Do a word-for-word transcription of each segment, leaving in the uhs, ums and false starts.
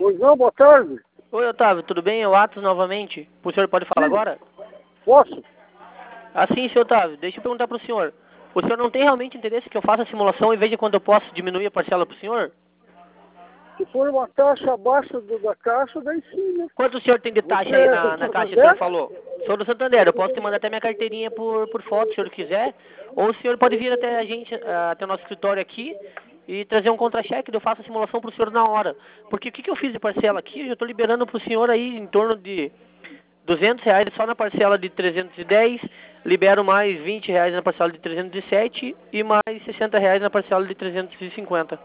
Pois não, boa tarde. Oi, Otávio, tudo bem? É o Atos novamente. O senhor pode falar Sim. agora? Posso? Assim, senhor Otávio, deixa eu perguntar para o senhor. O senhor não tem realmente interesse que eu faça a simulação e veja quando eu posso diminuir a parcela para o senhor? Se for uma taxa abaixo do, da caixa, daí sim, né? Quanto o senhor tem de taxa Você aí é na, do na caixa que o Santander? senhor falou? Sou do Santander, eu posso te mandar até minha carteirinha por, por foto, se o senhor quiser. Ou o senhor pode vir até a gente, ah, até o nosso escritório aqui e trazer um contra-cheque, eu faço a simulação para o senhor na hora. Porque o que, que eu fiz de parcela aqui, eu já estou liberando para o senhor aí em torno de duzentos reais só na parcela de trezentos e dez, libero mais vinte reais na parcela de trezentos e sete e mais sessenta reais na parcela de trezentos e cinquenta.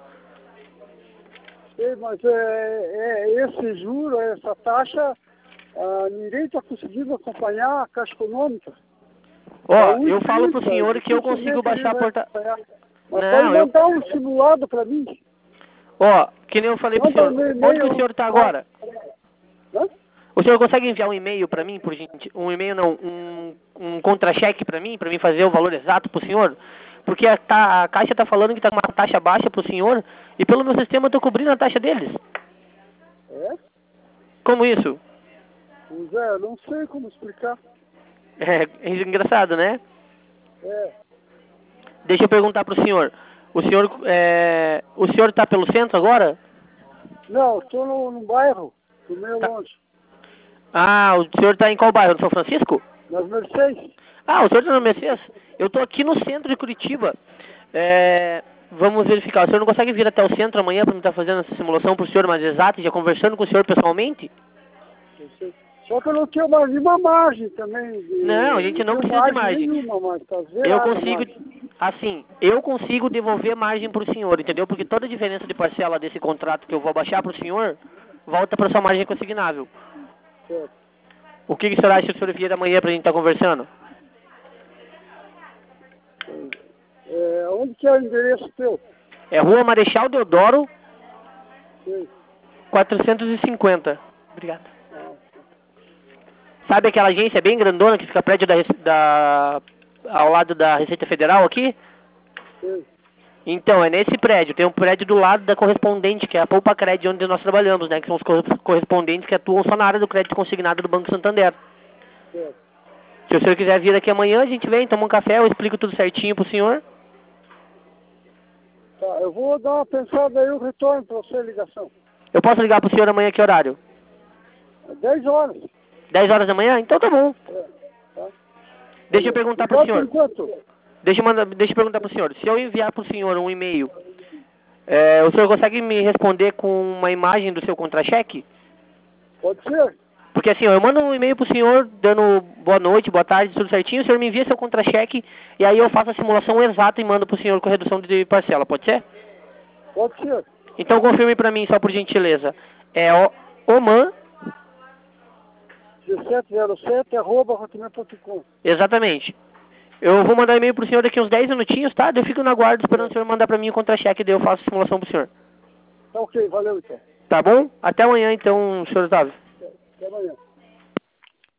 Sei, mas é, é esse juro, essa taxa, ah, ninguém está conseguindo acompanhar a Caixa Econômica. Ó, É o eu falo pro IFISA, senhor que eu consigo dificilmente ele baixar a vai porta... acompanhar. Mas pode Não, eu... mandar um simulado para mim. Ó, que nem eu falei pro Manda senhor, um meu onde que o e-mail. senhor tá agora? Hã? O senhor consegue enviar um e-mail para mim, por gente, um e-mail não, um, um contra-cheque para mim, para mim fazer o valor exato pro senhor? Porque a, ta, a Caixa tá falando que tá com uma taxa baixa pro senhor e pelo meu sistema eu tô cobrindo a taxa deles. É? Como isso? Pois é, eu não sei como explicar. É, é engraçado, né? É. Deixa eu perguntar pro senhor. O senhor, é, o senhor tá pelo centro agora? Não, estou no, no bairro, tô meio Tá. longe. Ah, o senhor tá em qual bairro? No São Francisco? Nas Mercedes. Ah, o senhor tá no Mercedes? Eu tô aqui no centro de Curitiba. É, vamos verificar. O senhor não consegue vir até o centro amanhã para me estar fazendo essa simulação pro senhor mais exata e já conversando com o senhor pessoalmente? Eu sei. Só que eu não tenho mais nenhuma margem também. De, Não, a gente não tenho precisa de margem. nenhuma, mas tá zerada Eu a consigo, margem. assim, eu consigo devolver margem pro senhor, entendeu? Porque toda a diferença de parcela desse contrato que eu vou baixar pro senhor, volta para sua margem consignável. Certo. O que, que o senhor acha se o senhor vier amanhã pra gente estar conversando? É, onde que é o endereço teu? É Rua Marechal Deodoro, Sei. quatrocentos e cinquenta. Obrigado. Ah, Sabe aquela agência bem grandona que fica prédio da, Rece- da ao lado da Receita Federal aqui? sei. Então, é nesse prédio. Tem um prédio do lado da correspondente, que é a Poupa Cred, onde nós trabalhamos, né? Que são os corre- correspondentes que atuam só na área do crédito consignado do Banco Santander. Certo. Se o senhor quiser vir aqui amanhã, a gente vem, toma um café, eu explico tudo certinho pro senhor. Tá, eu vou dar uma pensada aí, eu retorno para você a ligação. Eu posso ligar pro senhor amanhã que horário? É dez horas. dez horas da manhã? Então tá bom. É, tá. Deixa eu perguntar pro Obrigado senhor. por enquanto. Deixa eu, mandar, deixa eu perguntar pro senhor. Se eu enviar pro senhor um e-mail, é, o senhor consegue me responder com uma imagem do seu contra-cheque? Pode ser? Porque assim, ó, eu mando um e-mail pro senhor dando boa noite, boa tarde, tudo certinho, o senhor me envia seu contra-cheque e aí eu faço a simulação exata e mando pro senhor com redução de parcela, pode ser? Pode ser. Então confirme pra mim, só por gentileza. É o Oman, dezessete zero sete arroba hotmail ponto com. exatamente. Eu vou mandar e-mail pro senhor daqui uns dez minutinhos, tá? Eu fico na guarda esperando o senhor mandar pra mim o contra-cheque e daí eu faço a simulação pro senhor. Tá ok, valeu então. Tá bom? Até amanhã então, senhor Otávio. Até amanhã.